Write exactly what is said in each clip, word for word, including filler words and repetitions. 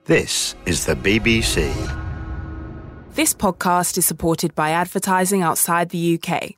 This is the B B C. This podcast is supported by advertising outside the U K.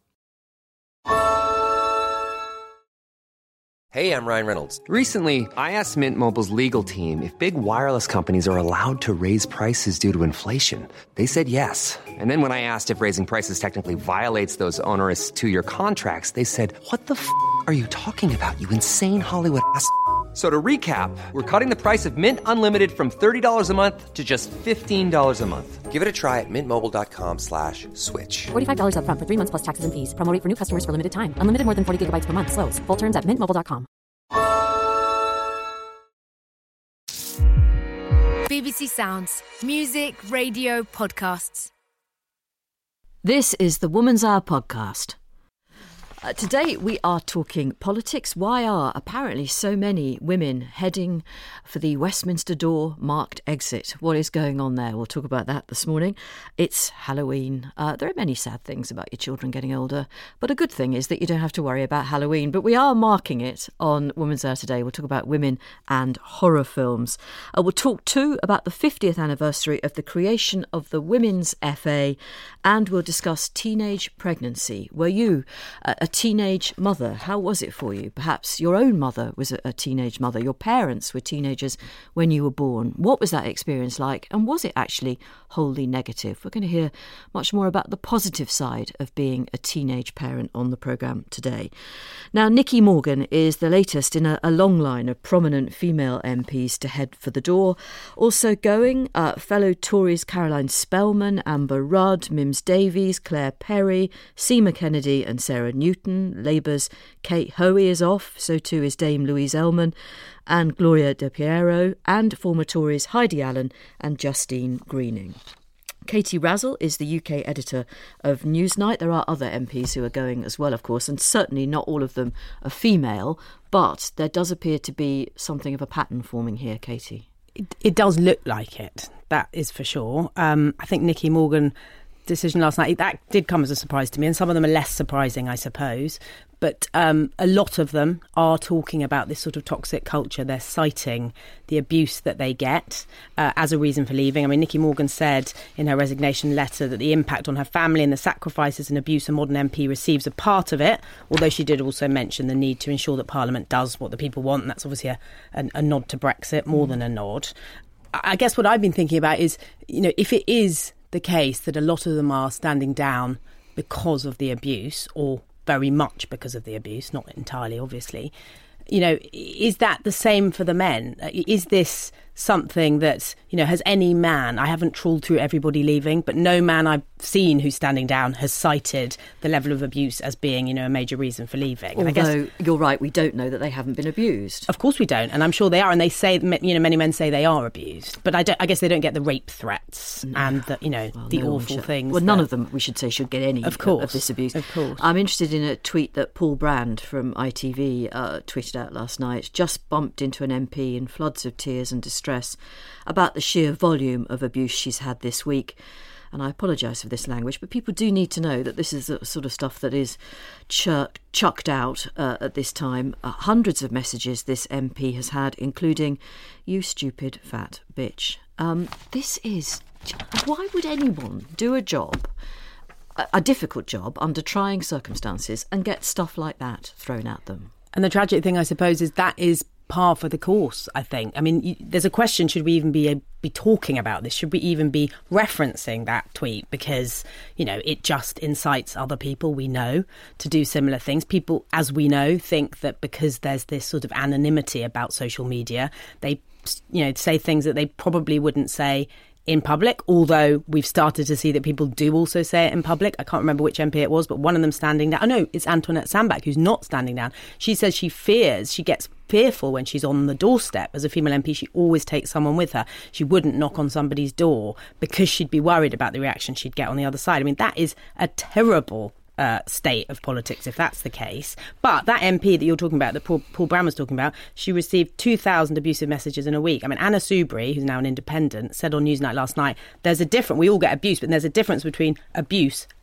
Hey, I'm Ryan Reynolds. Recently, I asked Mint Mobile's legal team if big wireless companies are allowed to raise prices due to inflation. They said yes. And then when I asked if raising prices technically violates those onerous two-year contracts, they said, what the f*** are you talking about, you insane Hollywood ass f- So to recap, we're cutting the price of Mint Unlimited from thirty dollars a month to just fifteen dollars a month. Give it a try at mintmobile.com slash switch. forty-five dollars up front for three months plus taxes and fees. Promo rate for new customers for limited time. Unlimited more than forty gigabytes per month. Slows full terms at mint mobile dot com. B B C Sounds. Music, radio, podcasts. This is the Woman's Hour podcast. Uh, today we are talking politics. Why are apparently so many women heading for the Westminster door marked exit? What is going on there? We'll talk about that this morning. It's Halloween. Uh, there are many sad things about your children getting older, but a good thing is that you don't have to worry about Halloween. But we are marking it on Women's Hour today. We'll talk about women and horror films. Uh, we'll talk too about the fiftieth anniversary of the creation of the Women's F A, and we'll discuss teenage pregnancy. Were you uh, a teenage mother? How was it for you? Perhaps your own mother was a, a teenage mother. Your parents were teenagers when you were born. What was that experience like? And was it actually wholly negative? We're going to hear much more about the positive side of being a teenage parent on the programme today. Now, Nicky Morgan is the latest in a, a long line of prominent female M Ps to head for the door. Also going, uh, fellow Tories Caroline Spelman, Amber Rudd, Mims Davies, Claire Perry, Seema Kennedy and Sarah Newton. Labour's Kate Hoey is off, so too is Dame Louise Ellman and Gloria De Piero, and former Tories Heidi Allen and Justine Greening. Katie Razzle is the U K editor of Newsnight. There are other M Ps who are going as well, of course, and certainly not all of them are female, but there does appear to be something of a pattern forming here, Katie. It, it does look like it, that is for sure. Um, I think Nicky Morgan decision last night, that did come as a surprise to me, and some of them are less surprising, I suppose. But um, a lot of them are talking about this sort of toxic culture. They're citing the abuse that they get uh, as a reason for leaving. I mean, Nicky Morgan said in her resignation letter that the impact on her family and the sacrifices and abuse a modern M P receives are part of it, although she did also mention the need to ensure that Parliament does what the people want, and that's obviously a, a, a nod to Brexit, more than a nod. I guess what I've been thinking about is, you know, if it is the case that a lot of them are standing down because of the abuse, or very much because of the abuse, not entirely, obviously, you know, is that the same for the men? Is this something that, you know, has any man, I haven't trawled through everybody leaving, but no man I've seen who's standing down has cited the level of abuse as being, you know, a major reason for leaving. Although, I guess, you're right, we don't know that they haven't been abused. Of course we don't, and I'm sure they are, and they say, you know, many men say they are abused, but I, don't, I guess they don't get the rape threats no. and the, you know, well, the no awful things. Well, none that, of them, we should say, should get any of, course, of this abuse. Of course. I'm interested in a tweet that Paul Brand from I T V uh, tweeted out last night, just bumped into an M P in floods of tears and distress about the sheer volume of abuse she's had this week. And I apologise for this language, but people do need to know that this is the sort of stuff that is chuck, chucked out uh, at this time. Uh, hundreds of messages this M P has had, including, "You stupid fat bitch." Um, this is... Why would anyone do a job, a, a difficult job, under trying circumstances, and get stuff like that thrown at them? And the tragic thing, I suppose, is that is par for the course, I think. I mean, you, there's a question, should we even be be talking about this? Should we even be referencing that tweet? Because, you know, it just incites other people we know to do similar things. People, as we know, think that because there's this sort of anonymity about social media, they, you know, say things that they probably wouldn't say in public, although we've started to see that people do also say it in public. I can't remember which M P it was, but one of them standing down. Oh, no, it's Antoinette Sandbach, who's not standing down. She says she fears, she gets fearful when she's on the doorstep. As a female M P, she always takes someone with her. She wouldn't knock on somebody's door because she'd be worried about the reaction she'd get on the other side. I mean, that is a terrible Uh, state of politics, if that's the case. But that M P that you're talking about, that Paul, Paul Brown was talking about, she received two thousand abusive messages in a week. I mean, Anna Soubry, who's now an independent, said on Newsnight last night, there's a difference, we all get abuse, but there's a difference between abuse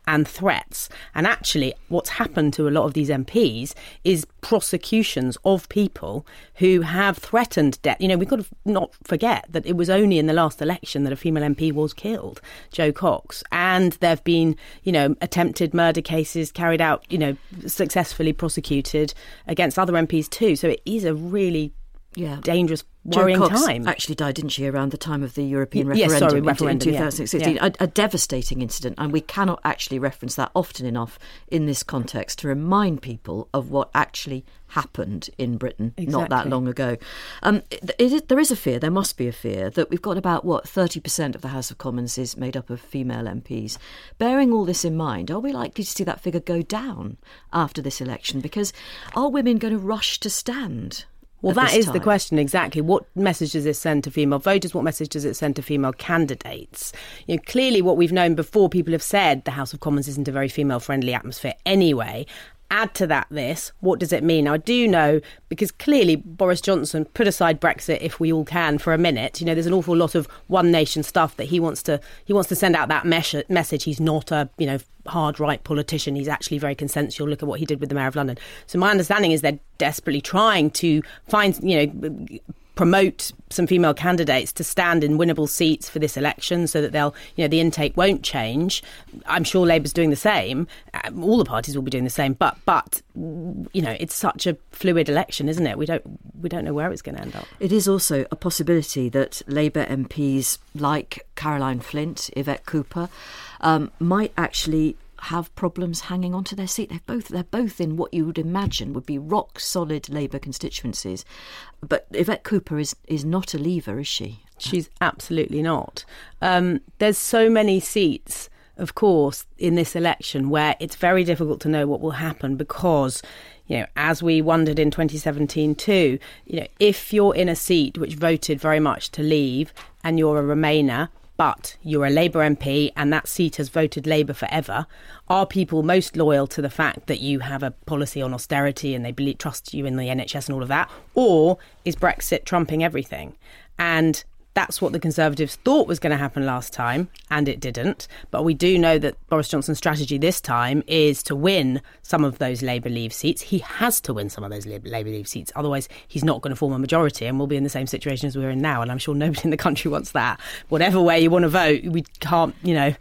and threats. And actually, what's happened to a lot of these M Ps is prosecutions of people who have threatened death. You know, we've got to not forget that it was only in the last election that a female M P was killed, Jo Cox. And there have been, you know, attempted murder cases carried out, you know, successfully prosecuted against other M Ps too. So it is a really yeah. dangerous, worrying Jo Cox time. Actually died, didn't she, around the time of the European y- referendum, yes, sorry, in, referendum in twenty sixteen. Yeah. A, a devastating incident, and we cannot actually reference that often enough in this context to remind people of what actually happened in Britain exactly. not that long ago. Um, it, it is, there is a fear, there must be a fear, that we've got about, what, thirty percent of the House of Commons is made up of female M Ps. Bearing all this in mind, are we likely to see that figure go down after this election? Because are women going to rush to stand? Well, that is the question, exactly. What message does it send to female voters? What message does it send to female candidates? You know, clearly what we've known before, people have said the House of Commons isn't a very female-friendly atmosphere anyway. Add to that this, what does it mean? Now, I do know, because clearly Boris Johnson, put aside Brexit if we all can for a minute, you know, there's an awful lot of one nation stuff that he wants to he wants to send out that mes- message. He's not a, you know, hard right politician. He's actually very consensual. Look at what he did with the Mayor of London. So my understanding is they're desperately trying to find, you know, promote some female candidates to stand in winnable seats for this election so that they'll, you know, the intake won't change. I'm sure Labour's doing the same. Um, all the parties will be doing the same. But, but you know, it's such a fluid election, isn't it? We don't we don't know where it's going to end up. It is also a possibility that Labour M Ps like Caroline Flint, Yvette Cooper, um, might actually have problems hanging onto their seat. They're both they're both in what you would imagine would be rock solid Labour constituencies. But Yvette Cooper is is not a leaver, is she? She's absolutely not. Um, there's so many seats, of course, in this election where it's very difficult to know what will happen because, you know, as we wondered in twenty seventeen too, you know, if you're in a seat which voted very much to leave and you're a Remainer, but you're a Labour M P and that seat has voted Labour forever, are people most loyal to the fact that you have a policy on austerity and they believe, trust you in the N H S and all of that? Or is Brexit trumping everything? And that's what the Conservatives thought was going to happen last time, and it didn't. But we do know that Boris Johnson's strategy this time is to win some of those Labour Leave seats. He has to win some of those Labour Leave seats. Otherwise, he's not going to form a majority, and we'll be in the same situation as we're in now. And I'm sure nobody in the country wants that. Whatever way you want to vote, we can't, you know...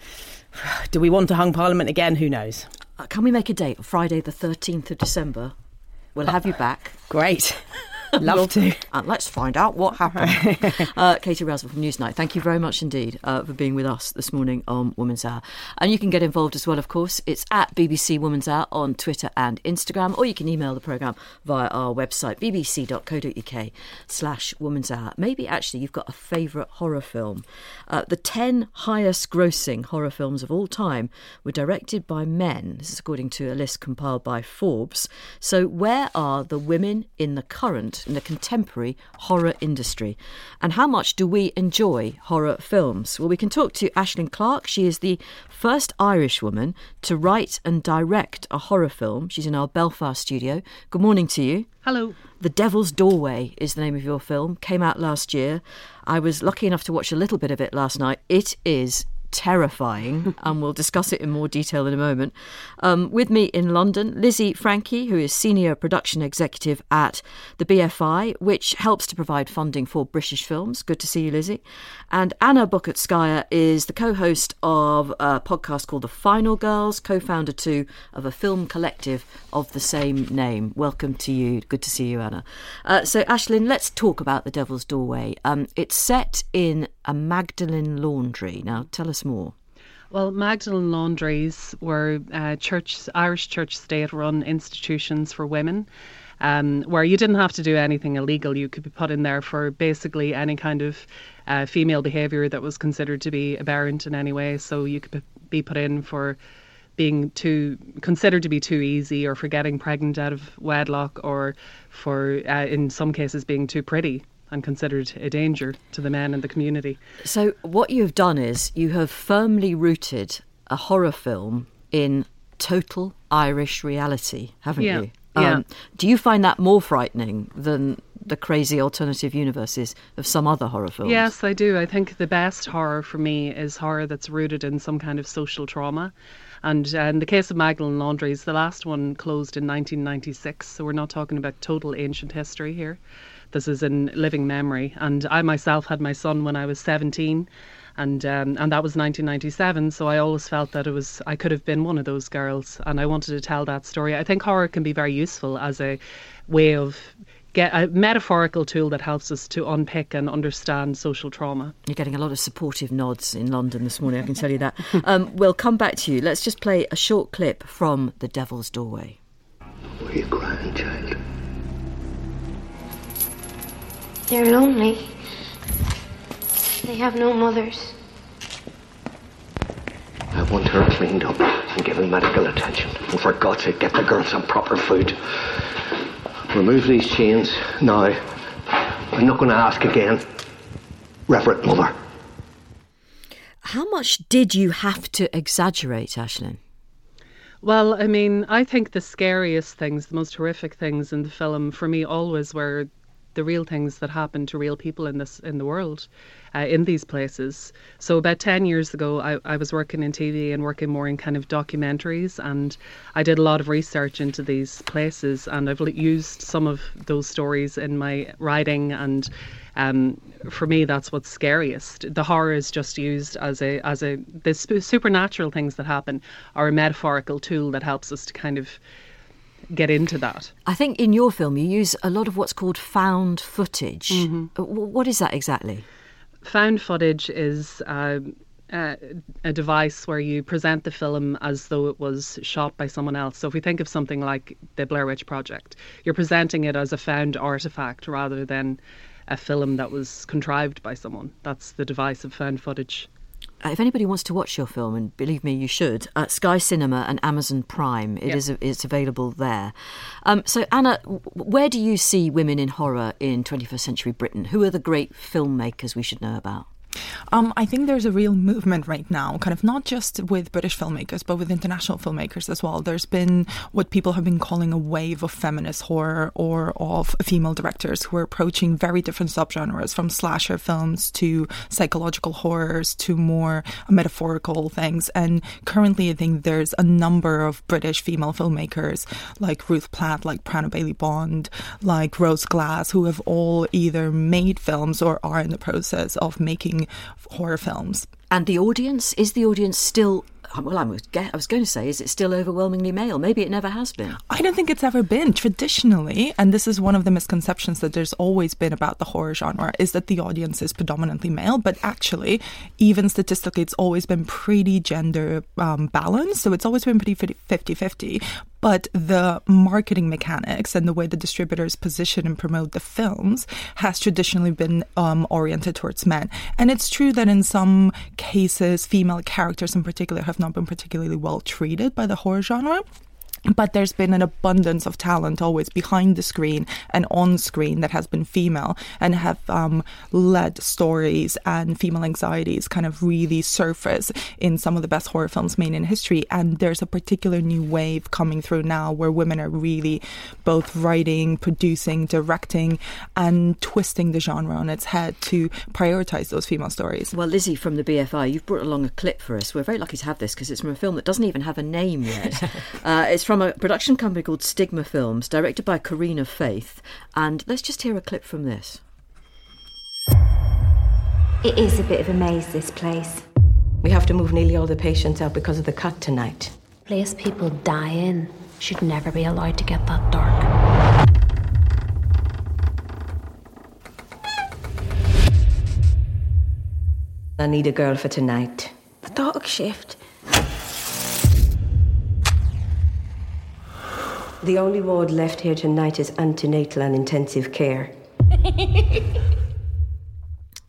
Do we want a hung parliament again? Who knows? Uh, can we make a date? Friday the thirteenth of December. We'll have you back. Great. Love to. And let's find out what happened. uh, Katie Rousel from Newsnight, thank you very much indeed uh, for being with us this morning on Woman's Hour. And you can get involved as well, of course. It's at B B C Woman's Hour on Twitter and Instagram, or you can email the programme via our website, bbc.co.uk slash Woman's Hour. Maybe actually you've got a favourite horror film. Uh, the ten highest grossing horror films of all time were directed by men. This is according to a list compiled by Forbes. So where are the women in the current in the contemporary horror industry? And how much do we enjoy horror films? Well, we can talk to Aislinn Clarke. She is the first Irish woman to write and direct a horror film. She's in our Belfast studio. Good morning to you. Hello. The Devil's Doorway is the name of your film. Came out last year. I was lucky enough to watch a little bit of it last night. It is terrifying, and we'll discuss it in more detail in a moment. Um, with me in London, Lizzie Frankie, who is Senior Production Executive at the B F I, which helps to provide funding for British films. Good to see you, Lizzie. And Anna Buckett-Skyer is the co-host of a podcast called The Final Girls, co-founder too of a film collective of the same name. Welcome to you. Good to see you, Anna. Uh, so, Aislinn, let's talk about The Devil's Doorway. Um, it's set in a Magdalen laundry. Now, tell us more. Well, Magdalen laundries were uh, church, Irish church state-run institutions for women, um, where you didn't have to do anything illegal. You could be put in there for basically any kind of uh, female behaviour that was considered to be aberrant in any way. So you could be put in for being too considered to be too easy, or for getting pregnant out of wedlock, or for uh, in some cases being too pretty and considered a danger to the men in the community. So what you've done is you have firmly rooted a horror film in total Irish reality, haven't yeah. you? Yeah. Um, do you find that more frightening than the crazy alternative universes of some other horror films. Yes, I do. I think the best horror for me is horror that's rooted in some kind of social trauma. And uh, in the case of Magdalen Laundries, the last one closed in nineteen ninety-six, so we're not talking about total ancient history here. This is in living memory. And I myself had my son when I was seventeen, and um, and that was nineteen ninety-seven, so I always felt that it was I could have been one of those girls, and I wanted to tell that story. I think horror can be very useful as a way of get a metaphorical tool that helps us to unpick and understand social trauma. You're getting a lot of supportive nods in London this morning, I can tell you that. Um, we'll come back to you. Let's just play a short clip from The Devil's Doorway. Why are you crying, child? They're lonely. They have no mothers. I want her cleaned up and given medical attention. And for God's sake, get the girl some proper food. Remove these chains now. I'm not going to ask again. Reverend Mother. How much did you have to exaggerate, Aisling? Well, I mean, I think the scariest things, the most horrific things in the film, for me, always were the real things that happen to real people in this in the world, uh, in these places. So about ten years ago, I, I was working in T V and working more in kind of documentaries, and I did a lot of research into these places, and I've used some of those stories in my writing, and um, for me, that's what's scariest. The horror is just used as a as a the supernatural things that happen are a metaphorical tool that helps us to kind of get into that. I think in your film you use a lot of what's called found footage. Mm-hmm. What is that exactly? Found footage is uh, uh, a device where you present the film as though it was shot by someone else. So if we think of something like the Blair Witch Project, you're presenting it as a found artefact rather than a film that was contrived by someone. That's the device of found footage. If anybody wants to watch your film, and believe me, you should, uh, Sky Cinema and Amazon Prime, it yep. is it's available there. Um, so, Anna, where do you see women in horror in twenty-first century Britain? Who are the great filmmakers we should know about? Um, I think there's a real movement right now, kind of not just with British filmmakers, but with international filmmakers as well. There's been what people have been calling a wave of feminist horror or of female directors who are approaching very different subgenres, from slasher films to psychological horrors to more metaphorical things. And currently, I think there's a number of British female filmmakers like Ruth Platt, like Prana Bailey Bond, like Rose Glass, who have all either made films or are in the process of making horror films. And the audience? Is the audience still... Well, I was going to say, is it still overwhelmingly male? Maybe it never has been. I don't think it's ever been. Traditionally, and this is one of the misconceptions that there's always been about the horror genre, is that the audience is predominantly male. But actually, even statistically, it's always been pretty gender um, balanced. So it's always been pretty fifty-fifty. But the marketing mechanics and the way the distributors position and promote the films has traditionally been um, oriented towards men. And it's true that in some cases, female characters in particular have not been particularly well treated by the horror genre. But there's been an abundance of talent always behind the screen and on screen that has been female and have um, led stories and female anxieties kind of really surface in some of the best horror films made in history. And there's a particular new wave coming through now where women are really both writing, producing, directing and twisting the genre on its head to prioritise those female stories. Well, Lizzie from the B F I, you've brought along a clip for us. We're very lucky to have this because it's from a film that doesn't even have a name yet. uh, it's from a production company called Stigma Films, directed by Karina Faith. And let's just hear a clip from this. It is a bit of a maze, this place. We have to move nearly all the patients out because of the cut tonight. Place people die in should never be allowed to get that dark. I need a girl for tonight. The dog shift. The only ward left here tonight is antenatal and intensive care. Oh,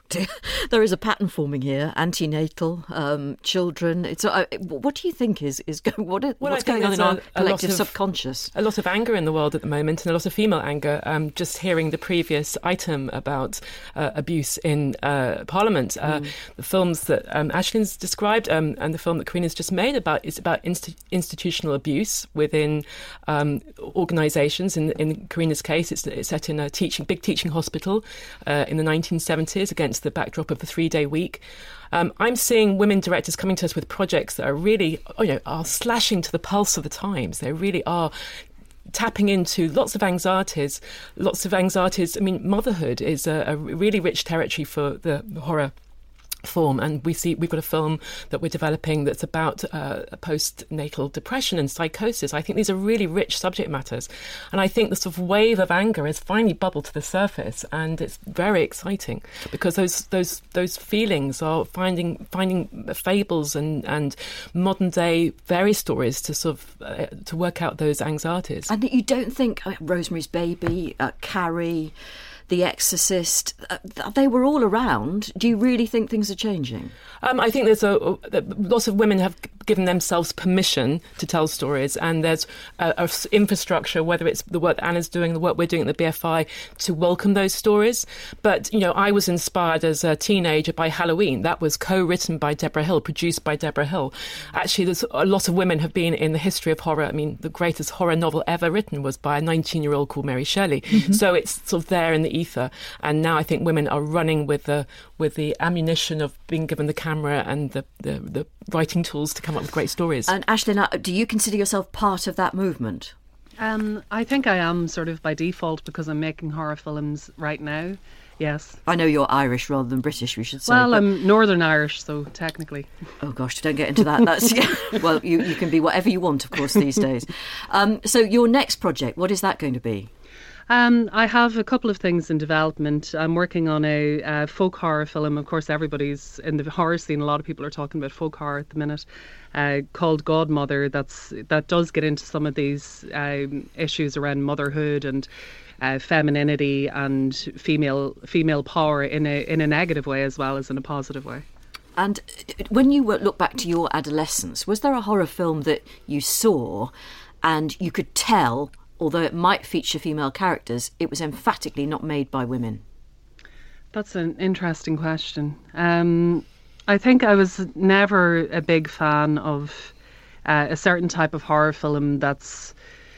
there is a pattern forming here. Antenatal, um, children. It's uh, what do you think is is going? What is, well, what's going on in our a, collective a of, subconscious? A lot of anger in the world at the moment, and a lot of female anger. Um, just hearing the previous item about uh, abuse in uh, Parliament, uh, mm. the films that um, Aislinn's described, um, and the film that Karina's just made about is about inst- institutional abuse within um, organisations. In in Karina's case, it's, it's set in a teaching big teaching hospital uh, in the nineteen seventies against the backdrop of the three-day week. Um, I'm seeing women directors coming to us with projects that are really, you know, are slashing to the pulse of the times. They really are tapping into lots of anxieties, lots of anxieties. I mean, motherhood is a, a really rich territory for the horror form, and we see we've got a film that we're developing that's about uh, postnatal depression and psychosis. I think these are really rich subject matters, and I think the sort of wave of anger has finally bubbled to the surface, and it's very exciting because those those those feelings are finding finding fables and and modern day fairy stories to sort of uh, to work out those anxieties. And you don't think uh, Rosemary's Baby, uh, Carrie, The Exorcist, uh, they were all around. Do you really think things are changing? Um, I think there's a, a lots of women have given themselves permission to tell stories, and there's a, a infrastructure, whether it's the work that Anna's doing, the work we're doing at the B F I, to welcome those stories. But, you know, I was inspired as a teenager by Halloween. That was co-written by Deborah Hill, produced by Deborah Hill. Actually, there's a lot of women have been in the history of horror. I mean, the greatest horror novel ever written was by a nineteen-year-old called Mary Shelley. Mm-hmm. So it's sort of there in the ether, and now I think women are running with the with the ammunition of being given the camera and the, the, the writing tools to come up with great stories. And Aisling, do you consider yourself part of that movement? Um, I think I am sort of by default because I'm making horror films right now. Yes. I know you're Irish rather than British, we should say. Well, but... I'm Northern Irish, so technically. Oh gosh, don't get into that. That's yeah. Well, you, you can be whatever you want, of course, these days. Um, so your next project, what is that going to be? Um, I have a couple of things in development. I'm working on a uh, folk horror film. Of course, everybody's in the horror scene. A lot of people are talking about folk horror at the minute, uh, called Godmother. That's that does get into some of these um, issues around motherhood and uh, femininity and female female power in a in a negative way as well as in a positive way. And when you look back to your adolescence, was there a horror film that you saw and you could tell, although it might feature female characters, it was emphatically not made by women? That's an interesting question. Um, I think I was never a big fan of uh, a certain type of horror film that's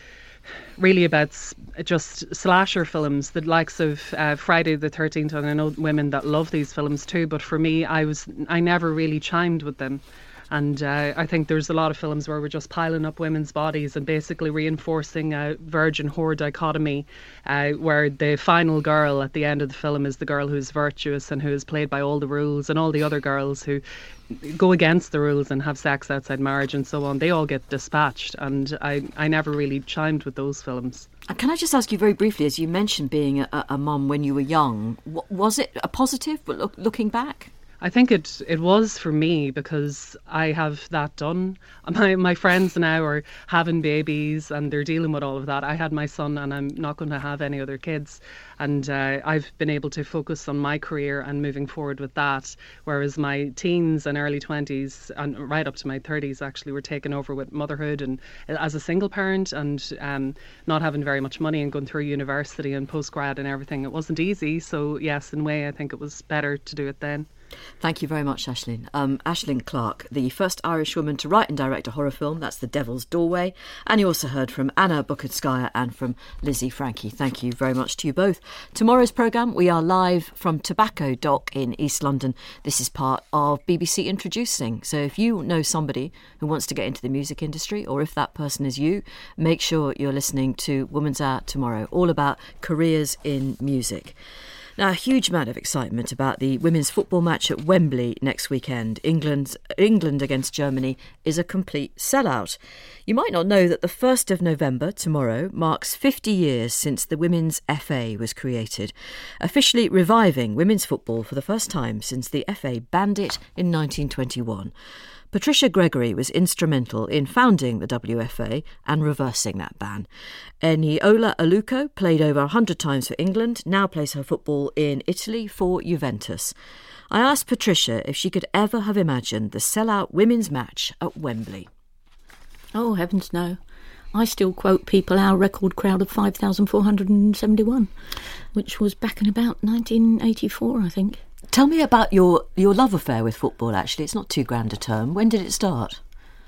really about just slasher films, the likes of uh, Friday the thirteenth, and I know women that love these films too, but for me, I was I never really chimed with them. And uh, I think there's a lot of films where we're just piling up women's bodies and basically reinforcing a virgin whore dichotomy, uh, where the final girl at the end of the film is the girl who's virtuous and who is played by all the rules, and all the other girls who go against the rules and have sex outside marriage and so on, they all get dispatched. And I, I never really chimed with those films. Can I just ask you very briefly, as you mentioned being a, a mum when you were young, was it a positive, but look, looking back? I think it it was for me because I have that done. My my friends now are having babies and they're dealing with all of that. I had my son and I'm not going to have any other kids. And uh, I've been able to focus on my career and moving forward with that. Whereas my teens and early twenties and right up to my thirties actually were taken over with motherhood and as a single parent and um, not having very much money and going through university and postgrad and everything. It wasn't easy. So yes, in a way, I think it was better to do it then. Thank you very much, Aisling. Um, Aisling Clarke, the first Irish woman to write and direct a horror film. That's The Devil's Doorway. And you also heard from Anna Bukutskaya and from Lizzie Frankie. Thank you very much to you both. Tomorrow's programme, we are live from Tobacco Dock in East London. This is part of B B C Introducing. So if you know somebody who wants to get into the music industry, or if that person is you, make sure you're listening to Woman's Hour tomorrow, all about careers in music. Now, a huge amount of excitement about the women's football match at Wembley next weekend. England, England against Germany is a complete sellout. You might not know that the first of November, tomorrow, marks fifty years since the Women's F A was created, officially reviving women's football for the first time since the F A banned it in nineteen twenty-one. Patricia Gregory was instrumental in founding the W F A and reversing that ban. Eniola Aluko played over one hundred times for England, now plays her football in Italy for Juventus. I asked Patricia if she could ever have imagined the sell-out women's match at Wembley. Oh, heavens no. I still quote people our record crowd of five thousand four hundred seventy-one, which was back in about nineteen eighty-four, I think. Tell me about your, your love affair with football, actually. It's not too grand a term. When did it start?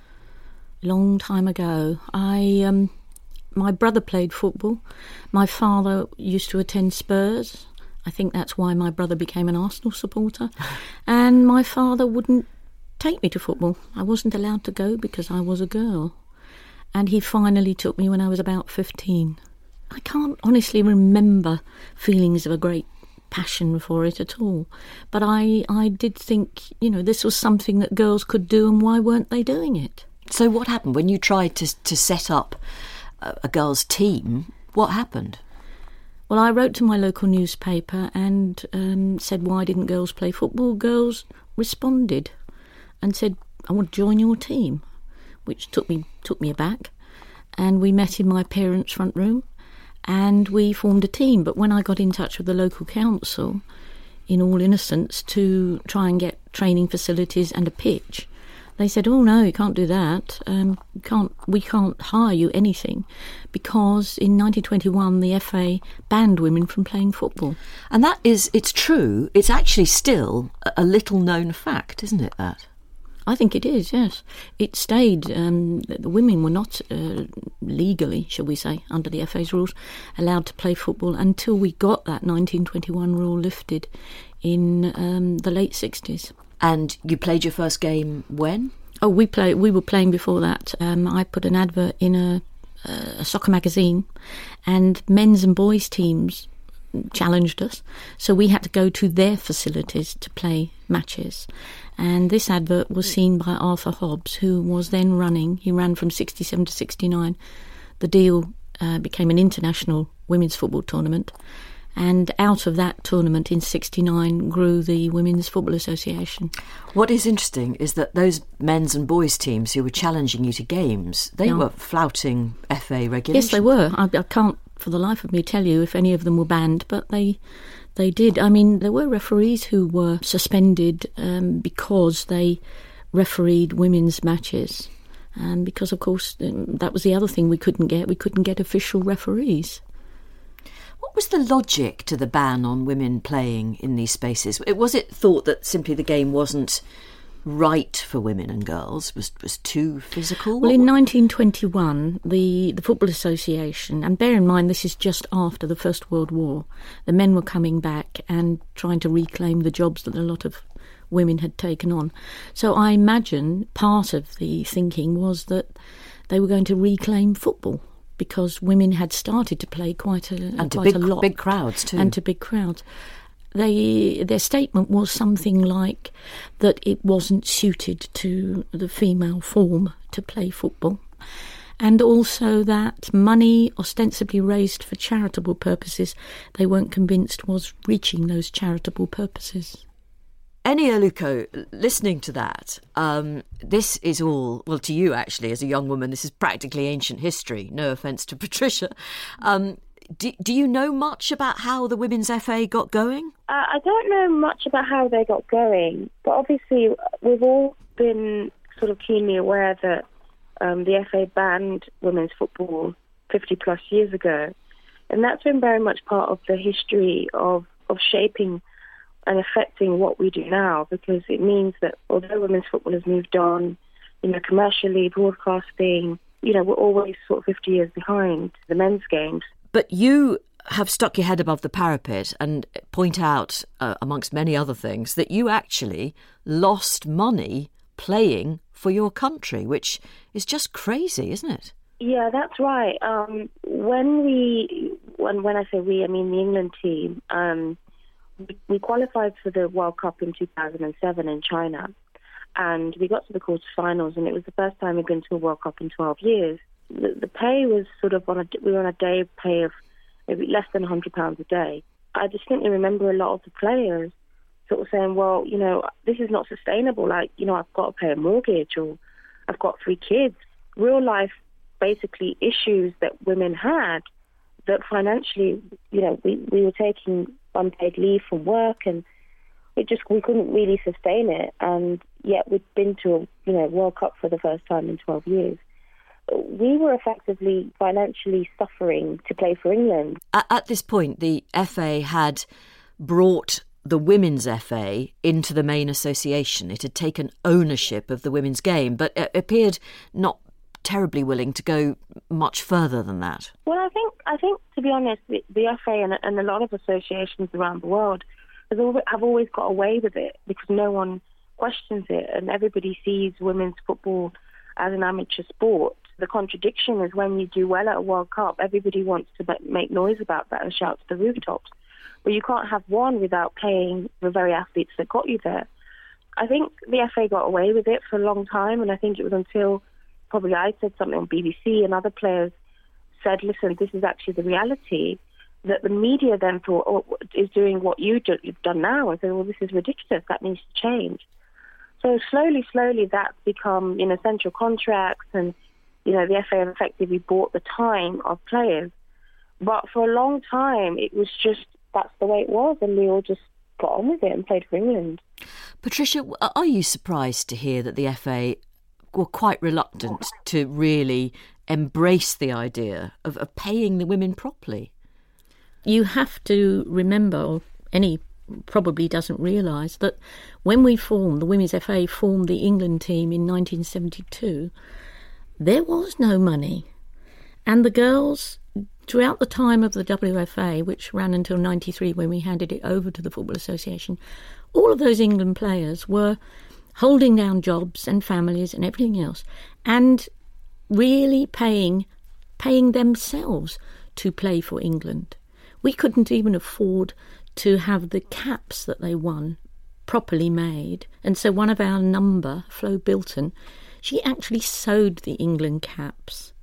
Long time ago. I, um, my brother played football. My father used to attend Spurs. I think that's why my brother became an Arsenal supporter. And my father wouldn't take me to football. I wasn't allowed to go because I was a girl. And he finally took me when I was about fifteen. I can't honestly remember feelings of a great passion for it at all. But I, I did think, you know, this was something that girls could do, and why weren't they doing it? So what happened when you tried to to set up a, a girls' team? What happened? Well, I wrote to my local newspaper and um, said, why didn't girls play football? Girls responded and said, I want to join your team, which took me took me aback. And we met in my parents' front room and we formed a team. But when I got in touch with the local council, in all innocence, to try and get training facilities and a pitch, they said, oh no, you can't do that. Um, you can't, we can't hire you anything, because in nineteen twenty-one the F A banned women from playing football. And that is, it's true, it's actually still a little known fact, isn't it, that? I think it is, yes. It stayed. Um, the women were not uh, legally, shall we say, under the F A's rules, allowed to play football until we got that nineteen twenty-one rule lifted in um, the late sixties. And you played your first game when? Oh, we play. We were playing before that. Um, I put an advert in a, a soccer magazine, and men's and boys' teams challenged us, so we had to go to their facilities to play matches. And this advert was seen by Arthur Hobbs, who was then running. He ran from sixty-seven to sixty-nine. The deal uh, became an international women's football tournament. And out of that tournament in sixty-nine grew the Women's Football Association. What is interesting is that those men's and boys' teams who were challenging you to games, they yeah. were flouting F A regulations. Yes, they were. I, I can't for the life of me tell you if any of them were banned, but they they did. I mean, there were referees who were suspended um, because they refereed women's matches. And because, of course, that was the other thing we couldn't get. We couldn't get official referees. What was the logic to the ban on women playing in these spaces? Was it thought that simply the game wasn't right for women and girls, was was too physical? Well, in nineteen twenty-one, the, the Football Association, and bear in mind this is just after the First World War, the men were coming back and trying to reclaim the jobs that a lot of women had taken on. So I imagine part of the thinking was that they were going to reclaim football, because women had started to play quite a, and quite to big, a lot. big crowds too. And to big crowds. They, their statement was something like that it wasn't suited to the female form to play football, and also that money ostensibly raised for charitable purposes, they weren't convinced was reaching those charitable purposes. Enia Aluko, listening to that, um, this is all, well, to you actually, as a young woman, this is practically ancient history, no offence to Patricia. Um, do, do you know much about how the Women's F A got going? Uh, I don't know much about how they got going, but obviously we've all been sort of keenly aware that um, the F A banned women's football fifty plus years ago, and that's been very much part of the history of, of shaping and affecting what we do now, because it means that although women's football has moved on, you know, commercially, broadcasting, you know, we're always sort of fifty years behind the men's games. But you have stuck your head above the parapet and point out, uh, amongst many other things, that you actually lost money playing for your country, which is just crazy, isn't it? Yeah, that's right. Um, when we, when when I say we, I mean the England team. Um, We qualified for the World Cup in two thousand seven in China, and we got to the quarterfinals, and it was the first time we'd been to a World Cup in twelve years. The, the pay was sort of on a, we were on a day pay of maybe less than one hundred pounds a day. I distinctly remember a lot of the players sort of saying, well, you know, this is not sustainable. Like, you know, I've got to pay a mortgage or I've got three kids. Real life, basically, issues that women had that financially, you know, we, we were taking unpaid leave from work and it just, we couldn't really sustain it. And yet we'd been to a, you know, World Cup for the first time in twelve years. We were effectively financially suffering to play for England. At, at this point, the F A had brought the Women's F A into the main association. It had taken ownership of the women's game, but it appeared not terribly willing to go much further than that. Well, I think, I think to be honest, the, the F A and, and a lot of associations around the world has always, have always got away with it because no one questions it and everybody sees women's football as an amateur sport. The contradiction is when you do well at a World Cup, everybody wants to make noise about that and shout to the rooftops. But you can't have one without paying the very athletes that got you there. I think the F A got away with it for a long time, and I think it was until probably I said something on B B C and other players said, listen, this is actually the reality, that the media then thought, oh, is doing what you do, you've done now, and said, well, this is ridiculous, that needs to change. So slowly, slowly that's become, you know, central contracts and, you know, the F A effectively bought the time of players. But for a long time, it was just, that's the way it was, and we all just got on with it and played for England. Patricia, are you surprised to hear that the F A were quite reluctant to really embrace the idea of, of paying the women properly? You have to remember, or any probably doesn't realise, that when we formed, the Women's F A formed the England team in nineteen seventy-two, there was no money. And the girls, throughout the time of the W F A, which ran until ninety-three when we handed it over to the Football Association, all of those England players were holding down jobs and families and everything else and really paying paying themselves to play for England. We couldn't even afford to have the caps that they won properly made. And so one of our number, Flo Bilton, she actually sewed the England caps.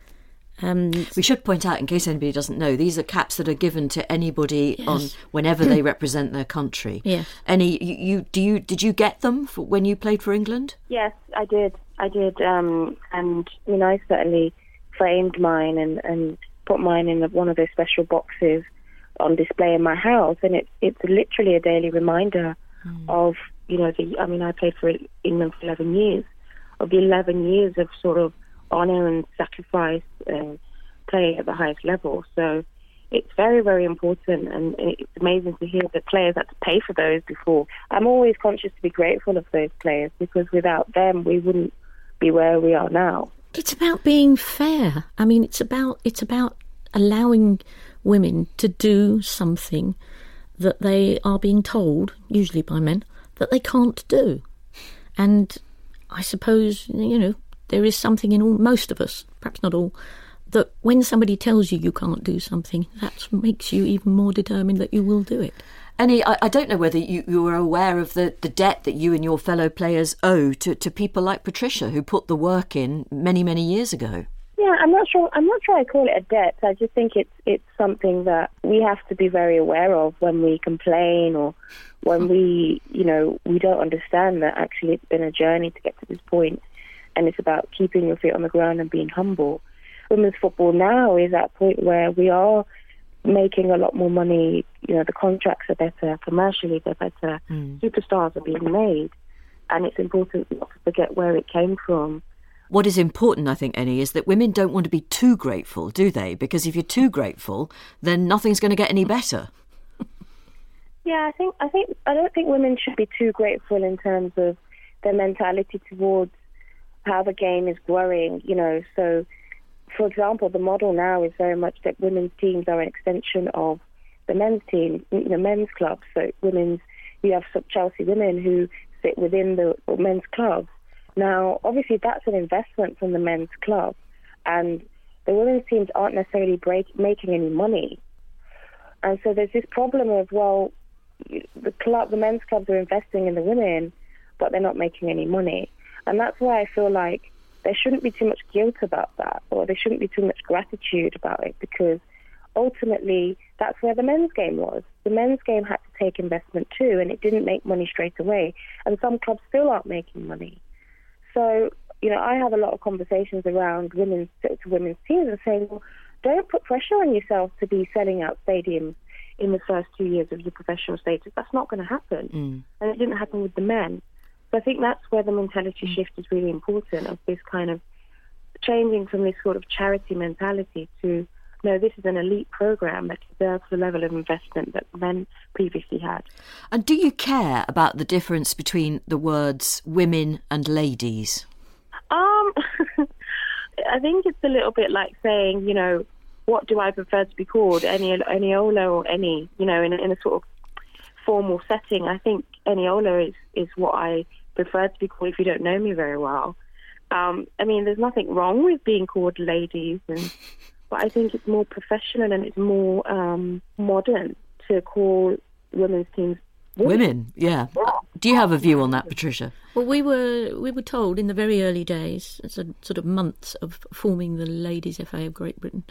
Um, we should point out, in case anybody doesn't know, these are caps that are given to anybody yes. on whenever they represent their country. Yes. Any you, you do you did you get them for when you played for England? Yes, I did. I did, um, and you know, I certainly framed mine and, and put mine in one of those special boxes on display in my house, and it's it's literally a daily reminder mm. of you know the. I mean, I played for England for eleven years, of the eleven years of sort of honour and sacrifice and playing at the highest level. So it's very, very important, and it's amazing to hear that players had to pay for those before. I'm always conscious to be grateful of those players, because without them we wouldn't be where we are now. It's about being fair. I mean, it's about it's about allowing women to do something that they are being told, usually by men, that they can't do. And I suppose, you know, there is something in all, most of us, perhaps not all, that when somebody tells you you can't do something, that makes you even more determined that you will do it. Annie, I, I don't know whether you, you were aware of the, the debt that you and your fellow players owe to, to people like Patricia, who put the work in many, many years ago. Yeah, I'm not sure. I'm not sure I call it a debt. I just think it's it's something that we have to be very aware of when we complain or when we, you know, we don't understand that actually it's been a journey to get to this point, and it's about keeping your feet on the ground and being humble. Women's football now is at a point where we are making a lot more money. You know, the contracts are better, commercially they're better, mm. superstars are being made, and it's important not to forget where it came from. What is important, I think, Annie, is that women don't want to be too grateful, do they? Because if you're too grateful, then nothing's going to get any better. Yeah, I think I think I don't think women should be too grateful in terms of their mentality towards how the game is growing. You know, so for example, the model now is very much that women's teams are an extension of the men's team, you know, men's clubs. So women's, you have some Chelsea women who sit within the men's clubs. Now, obviously, that's an investment from the men's club, and the women's teams aren't necessarily break, making any money. And so there's this problem of, well, the club, the men's clubs are investing in the women, but they're not making any money. And that's why I feel like there shouldn't be too much guilt about that, or there shouldn't be too much gratitude about it, because ultimately that's where the men's game was. the men's game had to take investment too, and it didn't make money straight away. And some clubs still aren't making money. So, you know, I have a lot of conversations around women's to, to women's teams and saying, well, don't put pressure on yourself to be selling out stadiums in the first two years of your professional status. That's not going to happen. Mm. And it didn't happen with the men. So I think that's where the mentality mm. shift is really important, of this kind of changing from this sort of charity mentality to, no, this is an elite program that deserves the level of investment that men previously had. And do you care about the difference between the words women and ladies? Um, I think it's a little bit like saying, you know, what do I prefer to be called, Eni- Eniola or any, you know, in a, in a sort of formal setting. I think Eniola is, is what I prefer to be called if you don't know me very well. Um, I mean, there's nothing wrong with being called ladies, and but I think it's more professional and it's more um, modern to call women's teams women. Women, yeah. Do you have a view on that, Patricia? Well, we were we were told in the very early days, so sort of months of forming the Ladies F A of Great Britain,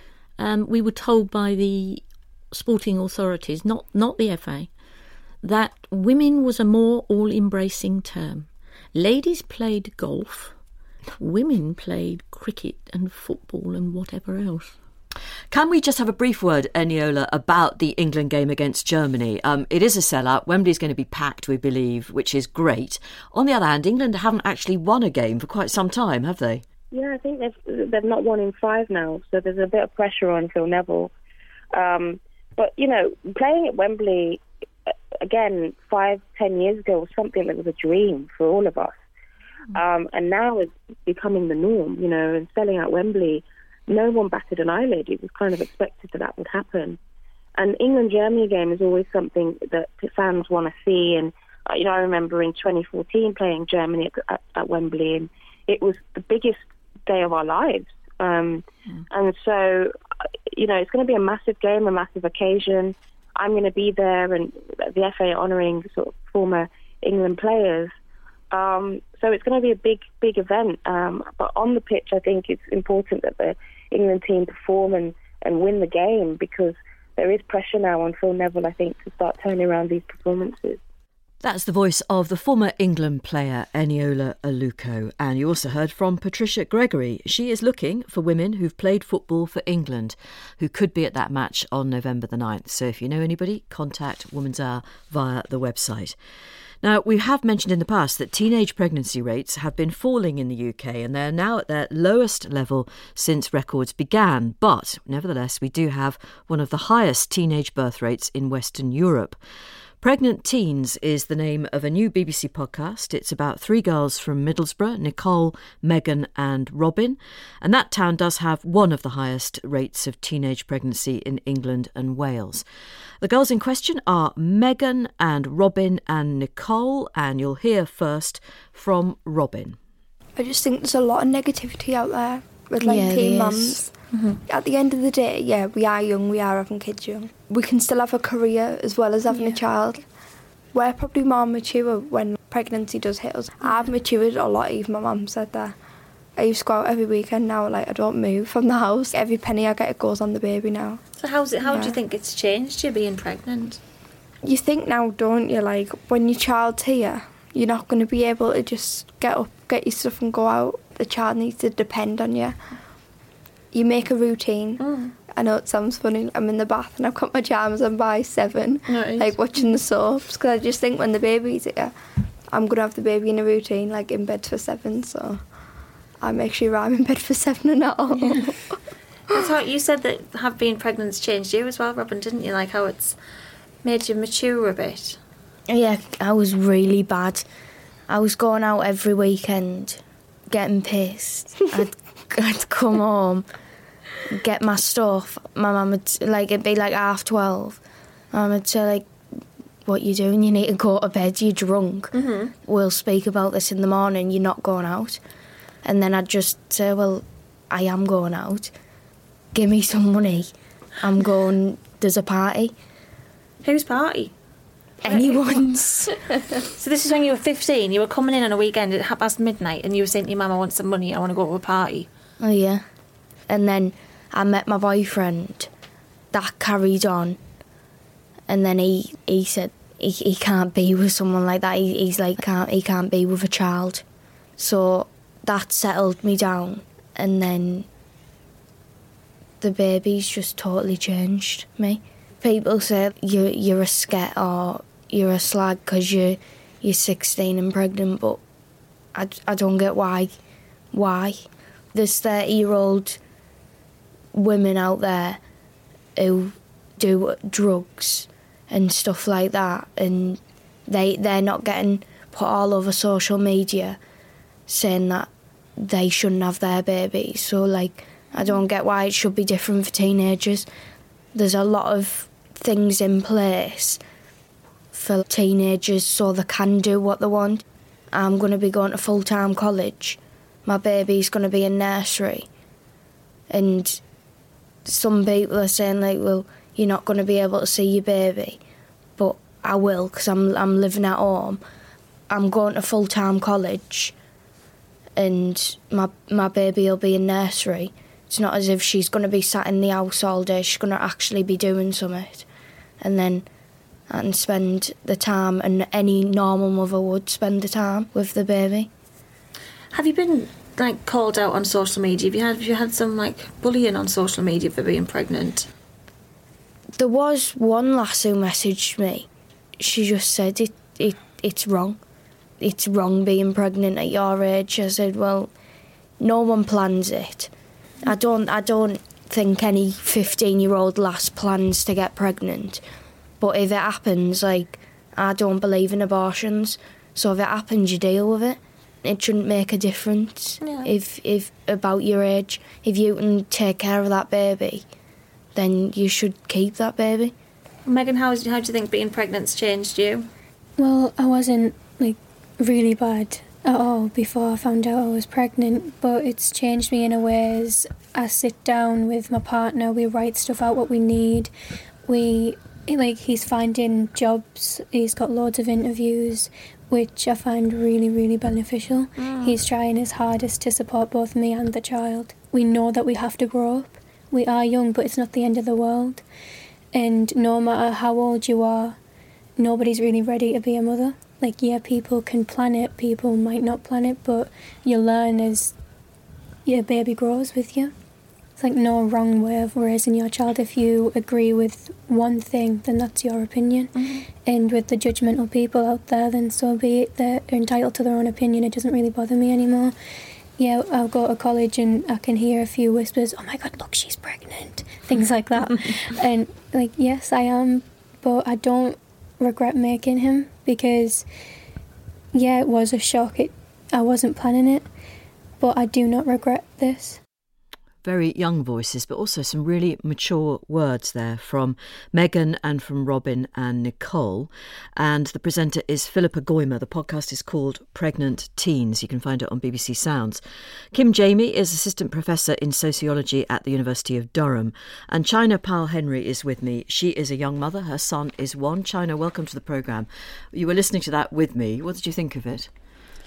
um, we were told by the sporting authorities, not not the F A, that women was a more all-embracing term. Ladies played golf. Women played cricket and football and whatever else. Can we just have a brief word, Eniola, about the England game against Germany? Um, it is a sellout. Wembley's going to be packed, we believe, which is great. On the other hand, England haven't actually won a game for quite some time, have they? Yeah, I think they've, they've not won in five now, so there's a bit of pressure on Phil Neville. Um, but, you know, playing at Wembley, again, five, ten years ago was something that was a dream for all of us. Um, and now it's becoming the norm, you know, and selling out Wembley, no one batted an eyelid. It was kind of expected that that would happen. And England-Germany game is always something that fans want to see. And, uh, you know, I remember in twenty fourteen playing Germany at, at, at Wembley, and it was the biggest day of our lives. Um, mm. And so, you know, it's going to be a massive game, a massive occasion. I'm going to be there, and the F A honouring sort of former England players. Um, so it's going to be a big, big event. Um, but on the pitch, I think it's important that the England team perform and, and win the game, because there is pressure now on Phil Neville, I think, to start turning around these performances. That's the voice of the former England player Eniola Aluko. And you also heard from Patricia Gregory. She is looking for women who've played football for England who could be at that match on November the ninth. So if you know anybody, contact Woman's Hour via the website. Now, we have mentioned in the past that teenage pregnancy rates have been falling in the U K, and they're now at their lowest level since records began. But nevertheless, we do have one of the highest teenage birth rates in Western Europe. Pregnant Teens is the name of a new B B C podcast. It's about three girls from Middlesbrough, Nicole, Megan and Robin. And that town does have one of the highest rates of teenage pregnancy in England and Wales. The girls in question are Megan and Robin and Nicole, and you'll hear first from Robin. I just think there's a lot of negativity out there with like yeah, teen mums. Mm-hmm. At the end of the day, yeah, we are young, we are having kids young. We can still have a career as well as having yeah. a child. We're probably more mature when pregnancy does hit us. I've matured a lot, even my mum said that. I used to go out every weekend now, like I don't move from the house. Every penny I get, it goes on the baby now. So how's it, how yeah. do you think it's changed you being pregnant? You think now, don't you, like when your child's here, you're not going to be able to just get up, get your stuff and go out. The child needs to depend on you. You make a routine. Mm. I know it sounds funny, I'm in the bath and I've got my pyjamas on by seven, nice. like watching the soaps, because I just think when the baby's here, I'm going to have the baby in a routine, like in bed for seven, so I make sure I'm in bed for seven and all. Yeah. That's how you said that have being pregnant's changed you as well, Robin, didn't you? Like how it's made you mature a bit. Yeah, I was really bad. I was going out every weekend, getting pissed. I'd, I'd come home, get my stuff. My mum would, like, it'd be like half twelve. My mum would say, like, what you doing? You need to go to bed, you're drunk. Mm-hmm. We'll speak about this in the morning, you're not going out. And then I'd just say, well, I am going out. Give me some money. I'm going, there's a party. Whose party? Anyone's. So this is when you were fifteen, you were coming in on a weekend at half past midnight and you were saying to your mum, I want some money, I want to go to a party. Oh, yeah. And then I met my boyfriend. That carried on. And then he, he said he, he can't be with someone like that. He, he's like, can't, he can't be with a child. So that settled me down. And then the baby's just totally changed me. People say you're, you're a sket or you're a slag because you're, you're sixteen and pregnant, but I, I don't get why. Why? There's thirty-year-old women out there who do drugs and stuff like that, and they, they're not getting put all over social media saying that they shouldn't have their babies. So, like, I don't get why it should be different for teenagers. There's a lot of things in place for teenagers so they can do what they want. I'm going to be going to full-time college. My baby's going to be in nursery. And some people are saying, like, well, you're not going to be able to see your baby. But I will, because I'm, I'm living at home. I'm going to full-time college and my my baby will be in nursery. It's not as if she's going to be sat in the house all day. She's going to actually be doing something. And then I can spend the time, and any normal mother would spend the time with the baby. Have you been, like, called out on social media? Have you had, have you had some, like, bullying on social media for being pregnant? There was one lass who messaged me. She just said, it, it it's wrong. It's wrong being pregnant at your age. I said, well, no one plans it. I don't I don't think any fifteen-year-old lass plans to get pregnant. But if it happens, like, I don't believe in abortions. So if it happens, you deal with it. It shouldn't make a difference yeah. if if about your age. If you can take care of that baby, then you should keep that baby. Megan, how, how do you think being pregnant's changed you? Well, I wasn't, like, really bad at all before I found out I was pregnant, but it's changed me in a way as I sit down with my partner, we write stuff out what we need, we, like, he's finding jobs, he's got loads of interviews, which I find really, really beneficial. Mm. He's trying his hardest to support both me and the child. We know that we have to grow up. We are young, but it's not the end of the world. And no matter how old you are, nobody's really ready to be a mother. Like, yeah, people can plan it, people might not plan it, but you learn as your baby grows with you. It's like no wrong way of raising your child. If you agree with one thing, then that's your opinion. Mm-hmm. And with the judgmental people out there, then so be it. They're entitled to their own opinion. It doesn't really bother me anymore. Yeah, I'll go to college and I can hear a few whispers, oh my God, look, she's pregnant. Things like that. And, like, yes, I am, but I don't regret making him because, yeah, it was a shock. It, I wasn't planning it, but I do not regret this. Very young voices, but also some really mature words there from Megan and from Robin and Nicole. And the presenter is Philippa Goymer. The podcast is called Pregnant Teens. You can find it on B B C Sounds. Kim Jamie is Assistant Professor in Sociology at the University of Durham. And China Powell Henry is with me. She is a young mother. Her son is one. China, welcome to the programme. You were listening to that with me. What did you think of it?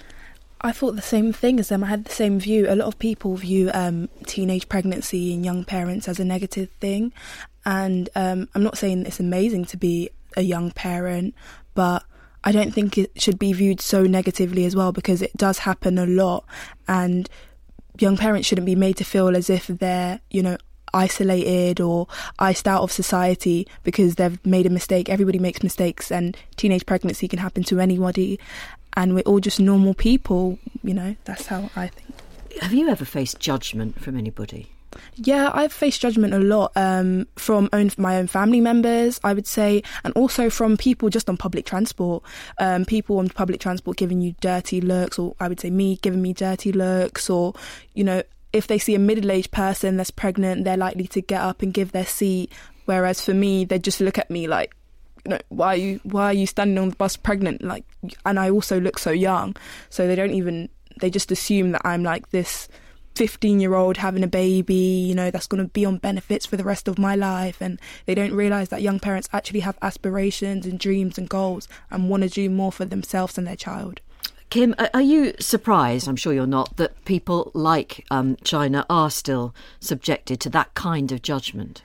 I thought the same thing as them. I had the same view. A lot of people view um, teenage pregnancy and young parents as a negative thing. And um, I'm not saying it's amazing to be a young parent, but I don't think it should be viewed so negatively as well, because it does happen a lot. And young parents shouldn't be made to feel as if they're, you know, isolated or iced out of society because they've made a mistake. Everybody makes mistakes, and teenage pregnancy can happen to anybody. And we're all just normal people, you know, that's how I think. Have you ever faced judgment from anybody? Yeah, I've faced judgment a lot um, from own, my own family members, I would say, and also from people just on public transport. Um, people on public transport giving you dirty looks, or I would say me giving me dirty looks, or, you know, if they see a middle-aged person that's pregnant, they're likely to get up and give their seat. Whereas for me, they just look at me like, you know, why are you why are you standing on the bus pregnant? Like, and I also look so young, so they don't even they just assume that I'm like this fifteen-year-old having a baby, you know, that's going to be on benefits for the rest of my life, and they don't realise that young parents actually have aspirations and dreams and goals and want to do more for themselves and their child. Kim, are you surprised, I'm sure you're not, that people like um, China are still subjected to that kind of judgment?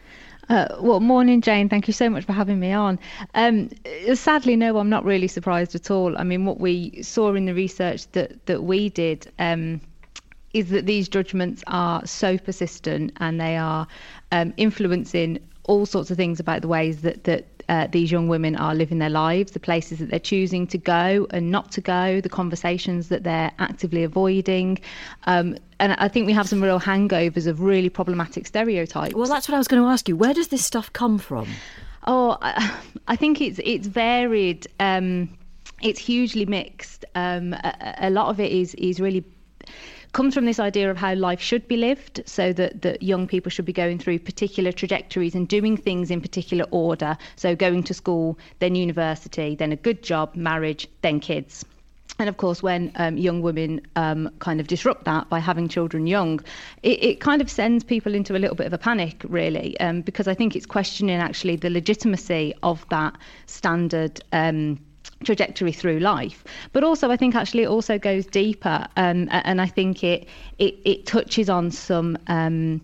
Uh, well, morning, Jane. Thank you so much for having me on. Um, sadly, no, I'm not really surprised at all. I mean, what we saw in the research that, that we did um, is that these judgments are so persistent and they are um, influencing all sorts of things about the ways that, that uh, these young women are living their lives, the places that they're choosing to go and not to go, the conversations that they're actively avoiding. Um, and I think we have some real hangovers of really problematic stereotypes. Well, that's what I was going to ask you. Where does this stuff come from? Oh, I, I think it's it's varied. Um, it's hugely mixed. Um, a, a lot of it is is really comes from this idea of how life should be lived, so that, that young people should be going through particular trajectories and doing things in particular order. So going to school, then university, then a good job, marriage, then kids. And of course, when um, young women um, kind of disrupt that by having children young, it, it kind of sends people into a little bit of a panic, really, um, because I think it's questioning actually the legitimacy of that standard um trajectory through life. But also I think actually it also goes deeper, um, and I think it it, it touches on some um,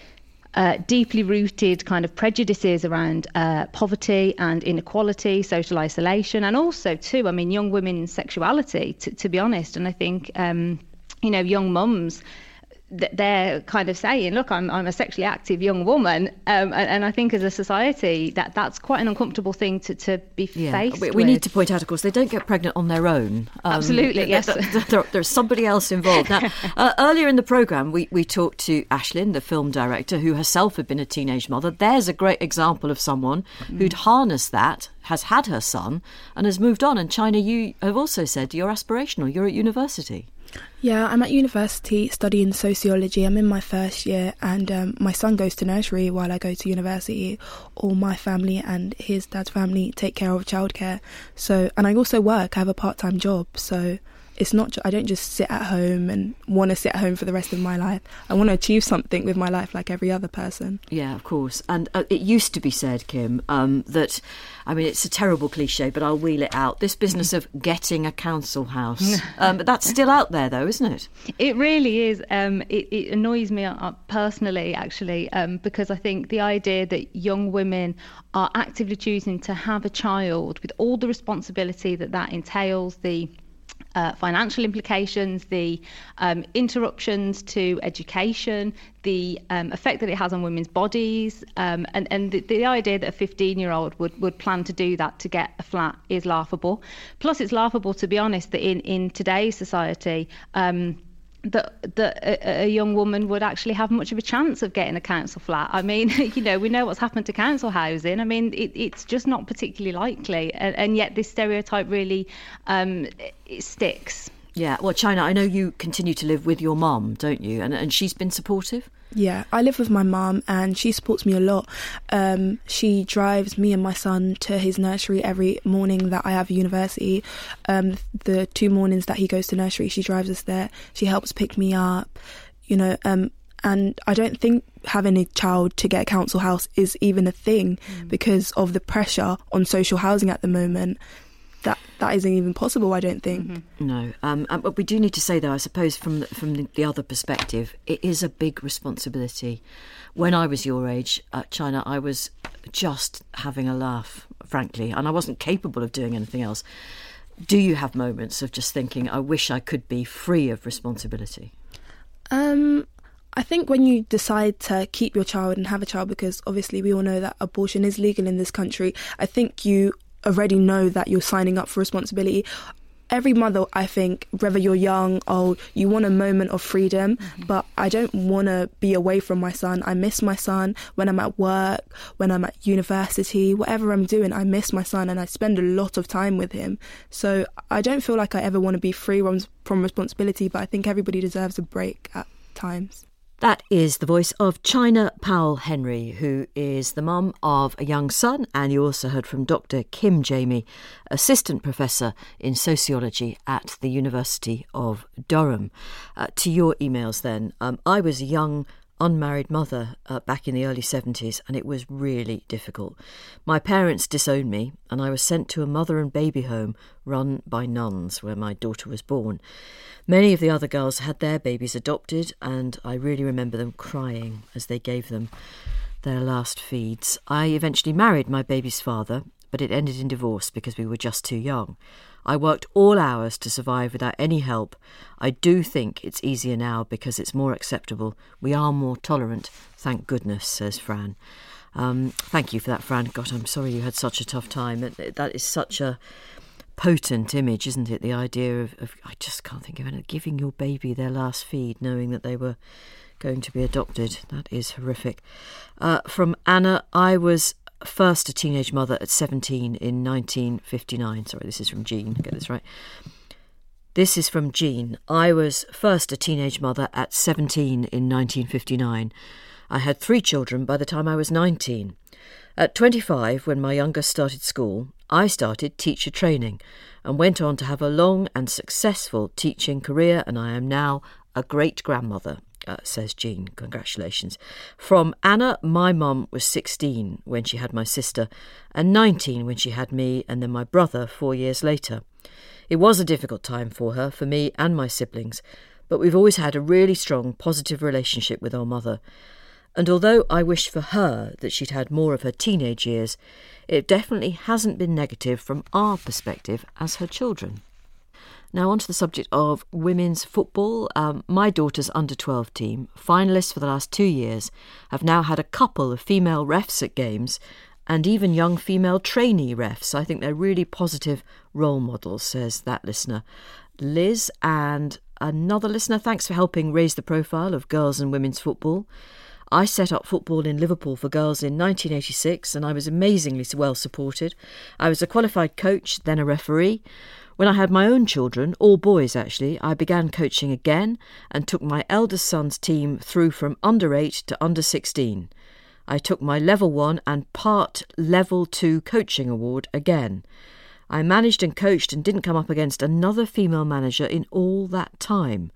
uh, deeply rooted kind of prejudices around uh, poverty and inequality, social isolation, and also too, I mean, young women's sexuality, to, to be honest. And I think um, you know, young mums, they're kind of saying, look, I'm I'm a sexually active young woman, um, and, and I think as a society that that's quite an uncomfortable thing to, to be yeah. faced we, with. We need to point out, of course, they don't get pregnant on their own. Um, Absolutely, yes. There, there, there's somebody else involved. Now, uh, earlier in the programme, we, we talked to Aislinn, the film director, who herself had been a teenage mother. There's a great example of someone mm. who'd harnessed that, has had her son, and has moved on. And China, you have also said you're aspirational. You're at university. Yeah, I'm at university studying sociology. I'm in my first year, and um, my son goes to nursery while I go to university. All my family and his dad's family take care of childcare. So, and I also work. I have a part-time job, so it's not. I don't just sit at home and want to sit at home for the rest of my life. I want to achieve something with my life, like every other person. Yeah, of course. And uh, it used to be said, Kim, um, that, I mean, it's a terrible cliche, but I'll wheel it out. This business of getting a council house, um, but that's still out there, though, isn't it? It really is. Um, it, it annoys me uh, personally, actually, um, because I think the idea that young women are actively choosing to have a child with all the responsibility that that entails, the Uh, financial implications, the um, interruptions to education, the um, effect that it has on women's bodies, um, and, and the, the idea that a fifteen-year-old would, would plan to do that to get a flat is laughable. Plus, it's laughable, to be honest, that in, in today's society, um, that that a, a young woman would actually have much of a chance of getting a council flat. I mean, you know, we know what's happened to council housing. I mean, it, it's just not particularly likely, and, and yet this stereotype really um, it sticks. Yeah, well, China, I know you continue to live with your mum, don't you? And and she's been supportive? Yeah, I live with my mum and she supports me a lot. Um, she drives me and my son to his nursery every morning that I have university. Um, the two mornings that he goes to nursery, she drives us there. She helps pick me up, you know, um, and I don't think having a child to get a council house is even a thing mm. because of the pressure on social housing at the moment. That that isn't even possible, I don't think. Mm-hmm. No, um, but we do need to say, though, I suppose from the, from the other perspective, it is a big responsibility. When I was your age, uh, China, I was just having a laugh, frankly, and I wasn't capable of doing anything else. Do you have moments of just thinking, I wish I could be free of responsibility? Um, I think when you decide to keep your child and have a child, because obviously we all know that abortion is legal in this country, I think you already know that you're signing up for responsibility. Every mother, I think, whether you're young, old, you want a moment of freedom, mm-hmm. but I don't want to be away from my son. I miss my son when I'm at work, when I'm at university, whatever I'm doing, I miss my son and I spend a lot of time with him. So I don't feel like I ever want to be free from, from responsibility, but I think everybody deserves a break at times. That is the voice of China Powell-Henry, who is the mum of a young son, and you also heard from Doctor Kim Jamie, Assistant Professor in Sociology at the University of Durham. Uh, to your emails then, um, I was a young unmarried mother uh, back in the early seventies, and it was really difficult. My parents disowned me, and I was sent to a mother and baby home run by nuns where my daughter was born. Many of the other girls had their babies adopted, and I really remember them crying as they gave them. their last feeds. I eventually married my baby's father, but it ended in divorce because we were just too young. I worked all hours to survive without any help. I do think it's easier now because it's more acceptable. We are more tolerant, thank goodness, says Fran. Um, thank you for that, Fran. God, I'm sorry you had such a tough time. That is such a potent image, isn't it? The idea of, of I just can't think of it, giving your baby their last feed, knowing that they were going to be adopted. That is horrific. Uh, from Anna, I was first a teenage mother at seventeen in nineteen fifty-nine. Sorry, this is from Jean. Get this right. This is from Jean. I was first a teenage mother at seventeen in nineteen fifty-nine. I had three children by the time I was nineteen. At twenty-five, when my youngest started school, I started teacher training and went on to have a long and successful teaching career, and I am now a great-grandmother, uh, says Jean. Congratulations. From Anna, my mum was sixteen when she had my sister and nineteen when she had me and then my brother four years later. It was a difficult time for her, for me and my siblings, but we've always had a really strong, positive relationship with our mother. And although I wish for her that she'd had more of her teenage years, it definitely hasn't been negative from our perspective as her children. Now on to the subject of women's football. Um, my daughter's under twelve team, finalists for the last two years, have now had a couple of female refs at games and even young female trainee refs. I think they're really positive role models, says that listener. Liz and another listener, thanks for helping raise the profile of girls and women's football. I set up football in Liverpool for girls in nineteen eighty-six and I was amazingly well supported. I was a qualified coach, then a referee. When I had my own children, all boys actually, I began coaching again and took my eldest son's team through from under eight to under sixteen. I took my level one and part level two coaching award again. I managed and coached and didn't come up against another female manager in all that time.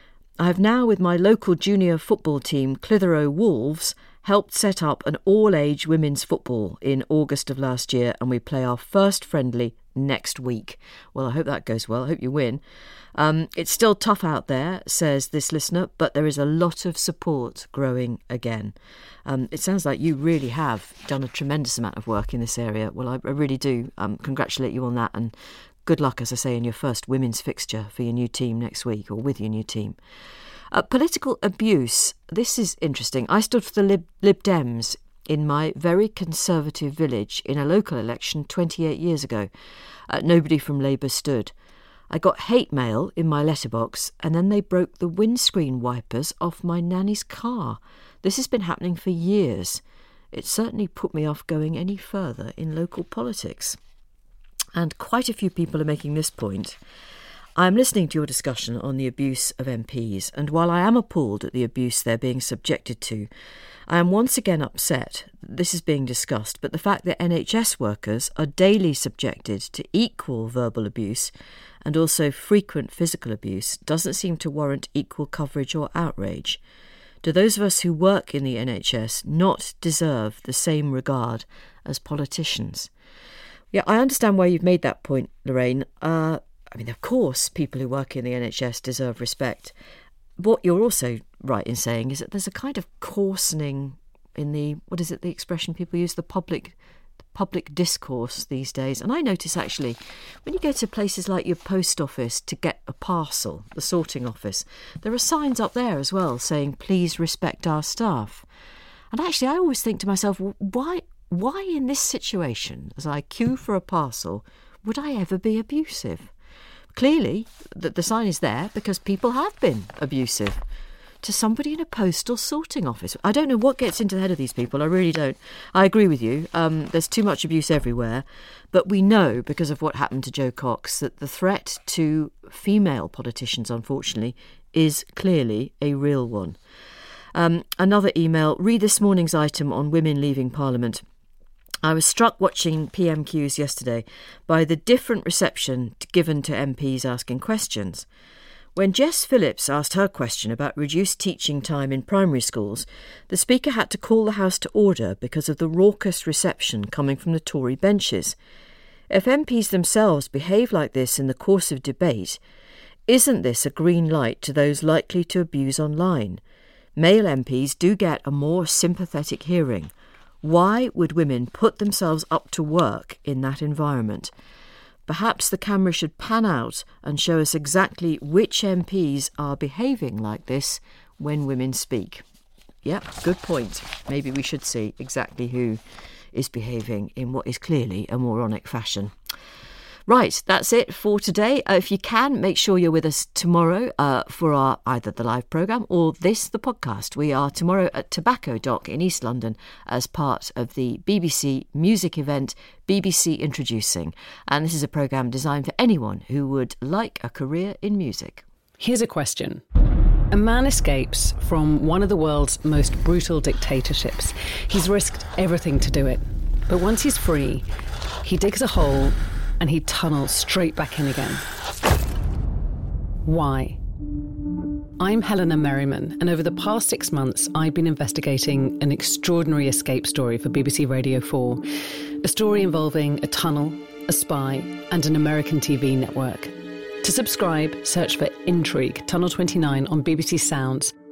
I have now, with my local junior football team, Clitheroe Wolves, helped set up an all-age women's football in August of last year, and we play our first friendly next week. Well, I hope that goes well. I hope you win. Um, it's still tough out there, says this listener, but there is a lot of support growing again. Um, it sounds like you really have done a tremendous amount of work in this area. Well, I, I really do um, congratulate you on that, and good luck, as I say, in your first women's fixture for your new team next week, or with your new team. Uh, political abuse. This is interesting. I stood for the Lib, Lib Dems in my very conservative village in a local election twenty-eight years ago. Uh, nobody from Labour stood. I got hate mail in my letterbox, and then they broke the windscreen wipers off my nanny's car. This has been happening for years. It certainly put me off going any further in local politics. And quite a few people are making this point. I am listening to your discussion on the abuse of M Ps, and while I am appalled at the abuse they're being subjected to, I am once again upset that this is being discussed, but the fact that N H S workers are daily subjected to equal verbal abuse and also frequent physical abuse doesn't seem to warrant equal coverage or outrage. Do those of us who work in the N H S not deserve the same regard as politicians? Yeah, I understand why you've made that point, Lorraine. Uh, I mean, of course, people who work in the N H S deserve respect. What you're also right in saying is that there's a kind of coarsening in the, what is it, the expression people use, the public the public discourse these days. And I notice, actually, when you go to places like your post office to get a parcel, the sorting office, there are signs up there as well saying, please respect our staff. And actually, I always think to myself, why, why in this situation, as I queue for a parcel, would I ever be abusive? Clearly, that the sign is there because people have been abusive to somebody in a postal sorting office. I don't know what gets into the head of these people. I really don't. I agree with you. Um, there's too much abuse everywhere. But we know, because of what happened to Jo Cox, that the threat to female politicians, unfortunately, is clearly a real one. Um, another email. Read this morning's item on women leaving Parliament. I was struck watching P M Qs yesterday by the different reception given to M Ps asking questions. When Jess Phillips asked her question about reduced teaching time in primary schools, the Speaker had to call the House to order because of the raucous reception coming from the Tory benches. If M Ps themselves behave like this in the course of debate, isn't this a green light to those likely to abuse online? male M Ps do get a more sympathetic hearing. Why would women put themselves up to work in that environment? Perhaps the camera should pan out and show us exactly which M Ps are behaving like this when women speak. Yep, good point. Maybe we should see exactly who is behaving in what is clearly a moronic fashion. Right, that's it for today. Uh, if you can, make sure you're with us tomorrow uh, for our either the live programme or this, the podcast. We are tomorrow at Tobacco Dock in East London as part of the B B C music event B B C Introducing. And this is a programme designed for anyone who would like a career in music. Here's a question. A man escapes from one of the world's most brutal dictatorships. He's risked everything to do it. But once he's free, he digs a hole and he tunnels straight back in again. Why? I'm Helena Merriman, and over the past six months, I've been investigating an extraordinary escape story for B B C Radio four. A story involving a tunnel, a spy, and an American T V network. To subscribe, search for Intrigue, Tunnel twenty-nine on B B C Sounds